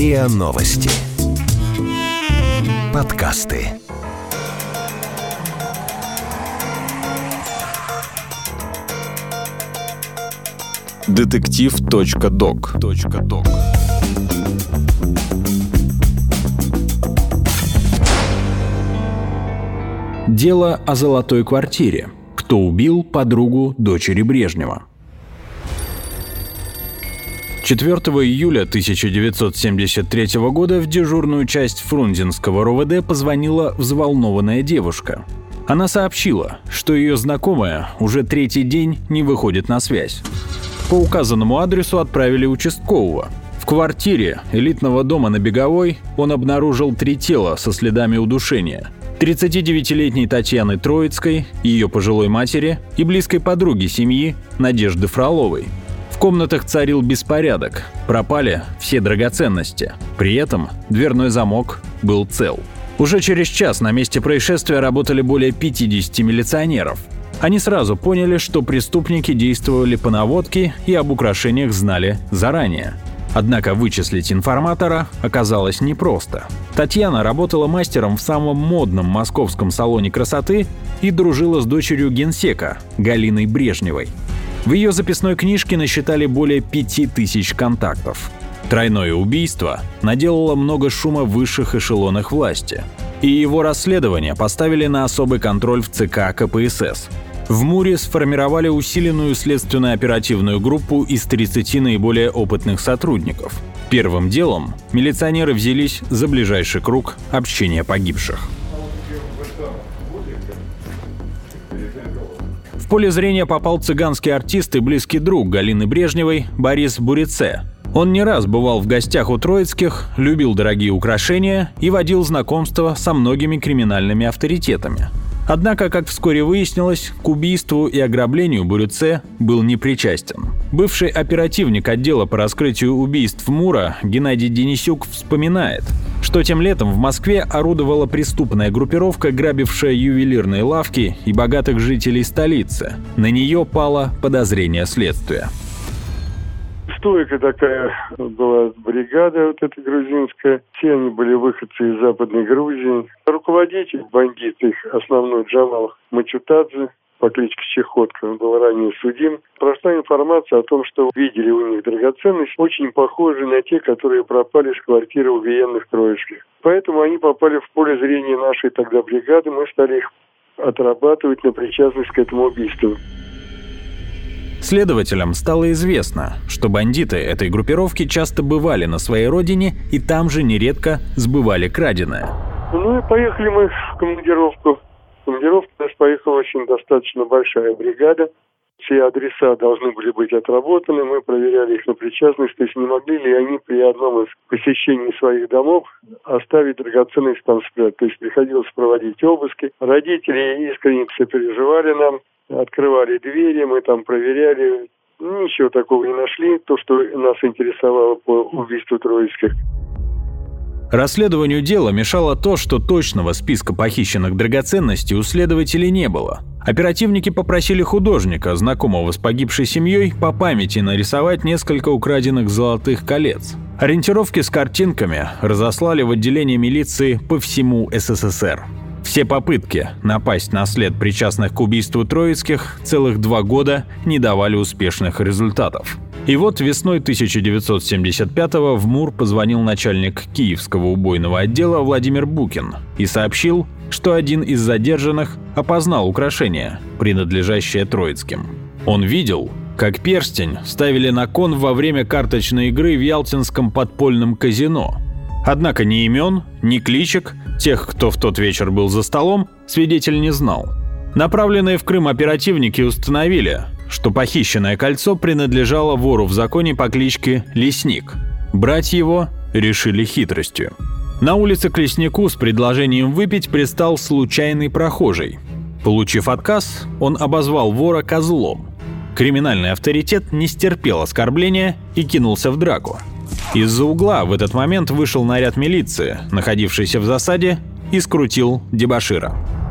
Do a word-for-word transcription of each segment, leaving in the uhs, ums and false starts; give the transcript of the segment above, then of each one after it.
РИА Новости. Подкасты. Детектив.док. Дело о золотой квартире. Кто убил подругу дочери Брежнева? четвёртого июля тысяча девятьсот семьдесят третьего года в дежурную часть Фрунзенского РОВД позвонила взволнованная девушка. Она сообщила, что ее знакомая уже третий день не выходит на связь. По указанному адресу отправили участкового. В квартире элитного дома на Беговой он обнаружил три тела со следами удушения. тридцатидевятилетней Татьяны Троицкой, ее пожилой матери и близкой подруги семьи Надежды Фроловой. В комнатах царил беспорядок, пропали все драгоценности. При этом дверной замок был цел. Уже через час на месте происшествия работали более пятидесяти милиционеров. Они сразу поняли, что преступники действовали по наводке и об украшениях знали заранее. Однако вычислить информатора оказалось непросто. Татьяна работала мастером в самом модном московском салоне красоты и дружила с дочерью генсека Галиной Брежневой. В ее записной книжке насчитали более пяти тысяч контактов. Тройное убийство наделало много шума в высших эшелонах власти, и его расследование поставили на особый контроль в ЦК КПСС. В МУРе сформировали усиленную следственно-оперативную группу из тридцати наиболее опытных сотрудников. Первым делом милиционеры взялись за ближайший круг общения погибших. В поле зрения попал цыганский артист и близкий друг Галины Брежневой Борис Бурице. Он не раз бывал в гостях у Троицких, любил дорогие украшения и водил знакомства со многими криминальными авторитетами. Однако, как вскоре выяснилось, к убийству и ограблению Бурице был не причастен. Бывший оперативник отдела по раскрытию убийств МУРа Геннадий Денисюк вспоминает, что тем летом в Москве орудовала преступная группировка, грабившая ювелирные лавки и богатых жителей столицы. На нее пало подозрение следствия. Стойка такая была бригада вот эта грузинская. Все они были выходцы из Западной Грузии. Руководитель, бандит их основной, Джамал Мачутадзе по кличке Чехотка, он был ранее судим. Прошла информация о том, что видели у них драгоценности, очень похожие на те, которые пропали с квартиры убиенных Троицких. Поэтому они попали в поле зрения нашей тогда бригады. Мы стали их отрабатывать на причастность к этому убийству. Следователям стало известно, что бандиты этой группировки часто бывали на своей родине и там же нередко сбывали краденое. Ну и поехали мы в командировку. В командировку у нас поехала очень достаточно большая бригада. Все адреса должны были быть отработаны, мы проверяли их на причастность, то есть не могли ли они при одном из посещений своих домов оставить драгоценность там спрятать. То есть приходилось проводить обыски. Родители искренне сопереживали нам. Открывали двери, мы там проверяли. Ничего такого не нашли, то, что нас интересовало по убийству Троицких. Расследованию дела мешало то, что точного списка похищенных драгоценностей у следователей не было. Оперативники попросили художника, знакомого с погибшей семьей, по памяти нарисовать несколько украденных золотых колец. Ориентировки с картинками разослали в отделение милиции по всему СССР. Все попытки напасть на след причастных к убийству Троицких целых два года не давали успешных результатов. И вот весной тысяча девятьсот семьдесят пятого в МУР позвонил начальник Киевского убойного отдела Владимир Букин и сообщил, что один из задержанных опознал украшение, принадлежащее Троицким. Он видел, как перстень ставили на кон во время карточной игры в ялтинском подпольном казино. Однако ни имен, ни кличек тех, кто в тот вечер был за столом, свидетель не знал. Направленные в Крым оперативники установили, что похищенное кольцо принадлежало вору в законе по кличке Лесник. Брать его решили хитростью. На улице к Леснику с предложением выпить пристал случайный прохожий. Получив отказ, он обозвал вора козлом. Криминальный авторитет не стерпел оскорбления и кинулся в драку. Из-за угла в этот момент вышел наряд милиции, находившийся в засаде, и скрутил дебошира.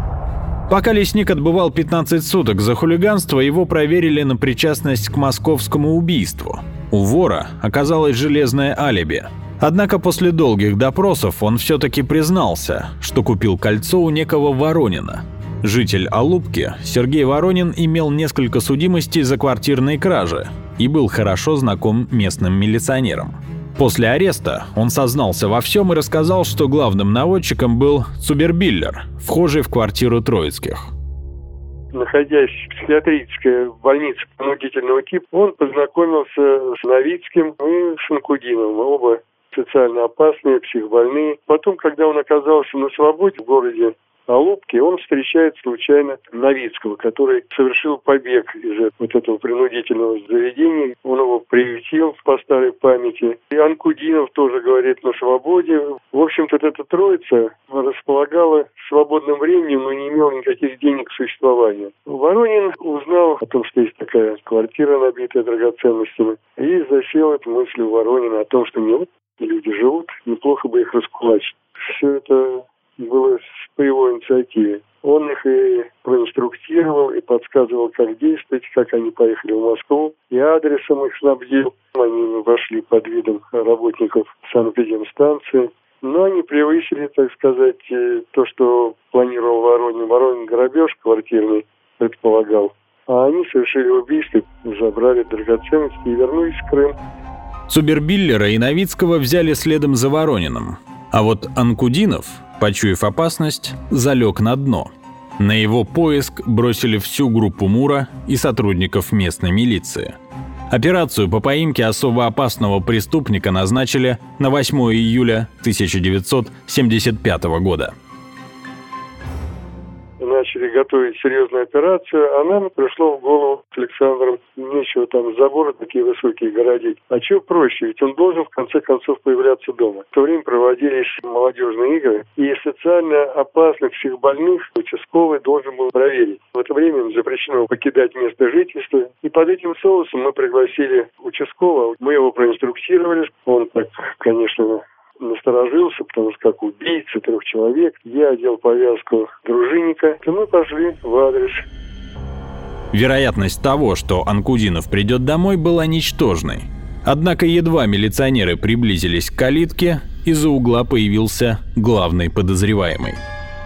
Пока Лесник отбывал пятнадцать суток за хулиганство, его проверили на причастность к московскому убийству. У вора оказалось железное алиби. Однако после долгих допросов он все-таки признался, что купил кольцо у некого Воронина. Житель Алупки Сергей Воронин имел несколько судимостей за квартирные кражи и был хорошо знаком местным милиционерам. После ареста он сознался во всем и рассказал, что главным наводчиком был Цубербиллер, вхожий в квартиру Троицких. Находясь в психиатрической больнице принудительного типа, он познакомился с Новицким и с Анкудиновым, оба социально опасные, психбольные. Потом, когда он оказался на свободе в городе Алупки, он встречает случайно Новицкого, который совершил побег из вот этого принудительного заведения. Он его приютил по старой памяти. И Анкудинов тоже говорит на свободе. В общем-то, эта троица располагала свободным временем, но не имела никаких денег к существованию. Воронин узнал о том, что есть такая квартира, набитая драгоценностями, и засел эту мысль у Воронина о том, что не вот люди живут, неплохо бы их раскулачить. Все это было по его инициативе. Он их и проинструктировал, и подсказывал, как действовать, как они поехали в Москву, и адресом их снабдил. Они вошли под видом работников санэпидемстанции. Но они превысили, так сказать, то, что планировал Воронин. Воронин грабеж квартирный предполагал. А они совершили убийство, забрали драгоценности и вернулись в Крым. Цубербиллера и Новицкого взяли следом за Ворониным. А вот Анкудинов, почуяв опасность, залег на дно. На его поиск бросили всю группу МУРа и сотрудников местной милиции. Операцию по поимке особо опасного преступника назначили на восьмое июля тысяча девятьсот семьдесят пятого года. Начали готовить серьезную операцию, а нам пришло в голову с Александром, нечего там заборы такие высокие городить. А что проще, ведь он должен в конце концов появляться дома. В то время проводились молодежные игры, и социально опасных психбольных участковый должен был проверить. В это время им запрещено покидать место жительства. И под этим соусом мы пригласили участкового, мы его проинструктировали. Он так, конечно, насторожился, потому что как убийца трех человек, я одел повязку дружинника, и мы пошли в адрес. Вероятность того, что Анкудинов придет домой, была ничтожной. Однако едва милиционеры приблизились к калитке, из-за угла появился главный подозреваемый.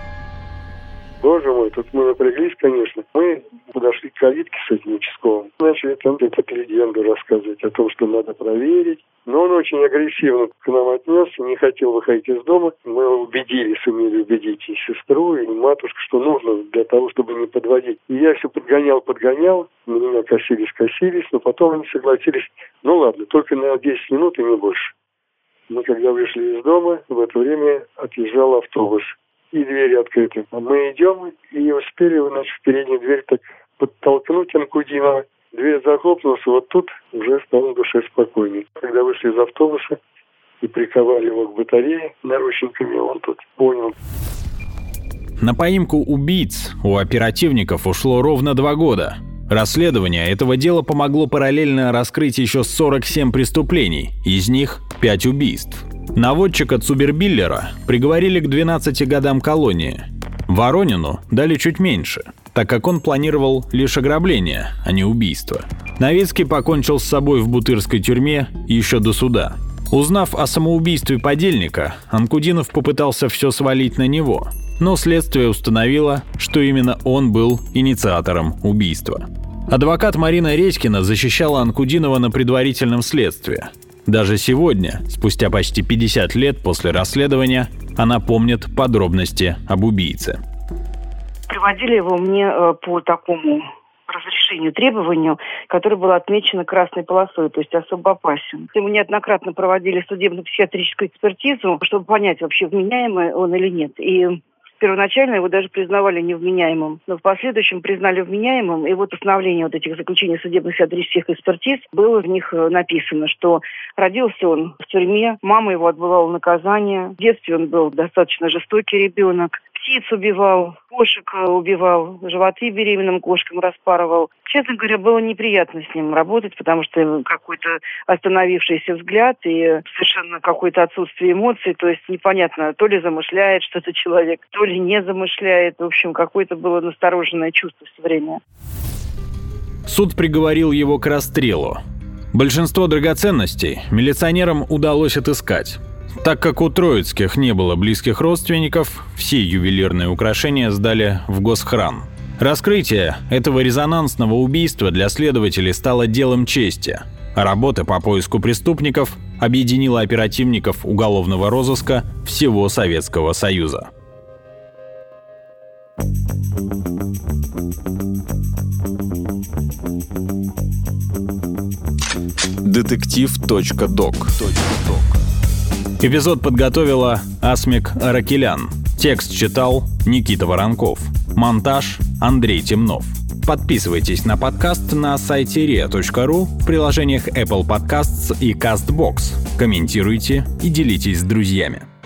Боже мой, тут мы напряглись, конечно. Мы подошли к калитке с этим участковым. Начали там эту легенду рассказывать о том, что надо проверить. Но он очень агрессивно к нам отнесся, не хотел выходить из дома. Мы убедили, сумели убедить и сестру, и матушку, что нужно для того, чтобы не подводить. И я все подгонял, подгонял, на меня косились, косились, но потом они согласились, ну ладно, только на десять минут и не больше. Мы когда вышли из дома, в это время отъезжал автобус. И двери открыты. А мы идем и успели, значит, в переднюю дверь так подтолкнуть Анкудинова. Дверь захлопнулась, и вот тут уже стало в душе спокойней. Когда вышли из автобуса и приковали его к батарее наручниками, он тут понял. На поимку убийц у оперативников ушло ровно два года. Расследование этого дела помогло параллельно раскрыть еще сорок семь преступлений, из них пять убийств. Наводчика Цубербиллера приговорили к двенадцати годам колонии. Воронину дали чуть меньше, так как он планировал лишь ограбление, а не убийство. Новицкий покончил с собой в бутырской тюрьме еще до суда. Узнав о самоубийстве подельника, Анкудинов попытался все свалить на него, но следствие установило, что именно он был инициатором убийства. Адвокат Марина Редькина защищала Анкудинова на предварительном следствии. Даже сегодня, спустя почти пятьдесят лет после расследования, она помнит подробности об убийце. Приводили его мне по такому разрешению, требованию, которое было отмечено красной полосой, то есть особо опасен. Ему неоднократно проводили судебно-психиатрическую экспертизу, чтобы понять, вообще вменяемый он или нет. И первоначально его даже признавали невменяемым, но в последующем признали вменяемым, и вот постановление вот этих заключений судебно-психиатрических экспертиз было в них написано, что родился он в тюрьме, мама его отбывала наказание, в детстве он был достаточно жестокий ребенок, птиц убивал, кошек убивал, животы беременным кошкам распарывал. Честно говоря, было неприятно с ним работать, потому что какой-то остановившийся взгляд и совершенно какое-то отсутствие эмоций, то есть непонятно, то ли замышляет что-то человек, то ли не замышляет. В общем, какое-то было настороженное чувство все время. Суд приговорил его к расстрелу. Большинство драгоценностей милиционерам удалось отыскать. Так как у Троицких не было близких родственников, все ювелирные украшения сдали в госхран. Раскрытие этого резонансного убийства для следователей стало делом чести, а работа по поиску преступников объединила оперативников уголовного розыска всего Советского Союза. детектив точка док. Эпизод подготовила Асмик Аракелян. Текст читал Никита Воронков. Монтаж Андрей Темнов. Подписывайтесь на подкаст на сайте риа точка ру, в приложениях Apple Podcasts и CastBox. Комментируйте и делитесь с друзьями.